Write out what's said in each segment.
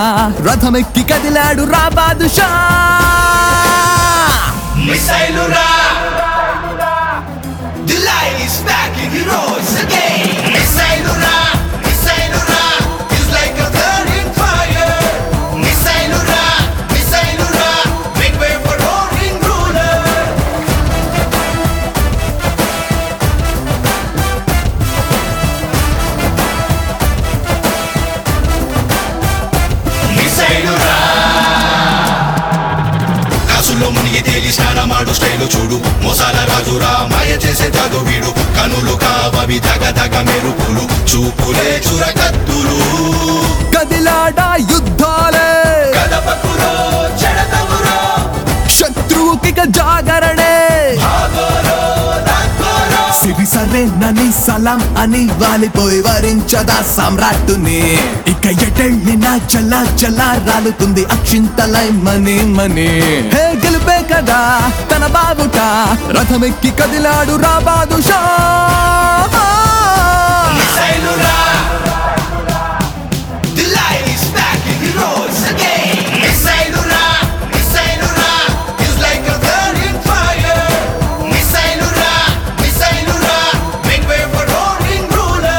రథమెక్కి కదిలాడు రా badusha మిసైలురా The light is back in heroes again మిసైలురా మిసైలురా is like a burning fire మిసైలురా మిసైలురా make way for roaring ruler మిసైలురా కాసులో మునిగి తేలి స్నానమాడు style చూడు మోసాల రాజురా మాయ చేసే జాదు వీడు కనులు కావవి దగ దగ మెరుపులు చూపులే చురకత్తులు కదిలాడా యుద్ధాలే కదపకులో చెడతవురో శత్రువుకిక జాగరణే భాగోరో దాక్కోరో సిరి సరేనని సలాం అని వాలిపోయి వరించదా సామ్రాట్టుని ఇక ఎటెళ్ళినా చల్లా చల్లా రాలుతుంది అక్షింతలై మనీ మనీ హే గెలిపే కదా తన బాబుట రథమెక్కి కదిలాడు రా badusha మిసైలురా The light is back in heroes again మిసైలురా మిసైలురా is like a burning fire మిసైలురా మిసైలురా make way for roaring ruler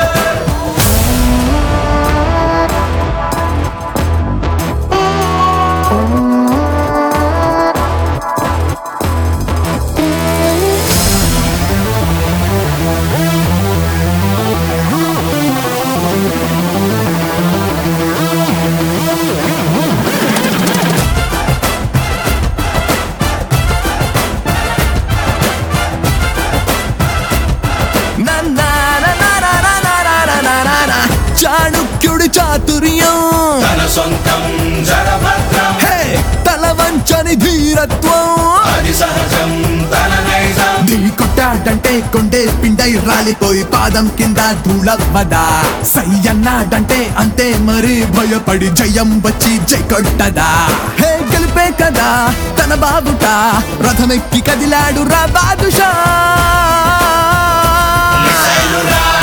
చాణుక్యుడి చాతుర్యం తన సొంతం జరభద్రం హే తల వంచని ధీరత్వం అది సహజం తన నైజం నీ కొట్టాడంటే కొండే పిండై రాలిపోయి పాదం కింద ధూళవ్వదా సై అన్నాడంటే అంతే మరి భయపడి జయం వచ్చి జై కొట్టదా హే గెలిపే కదా తన బాబుట రథమెక్కి కదిలాడు రా బాదుషా మిసైలురా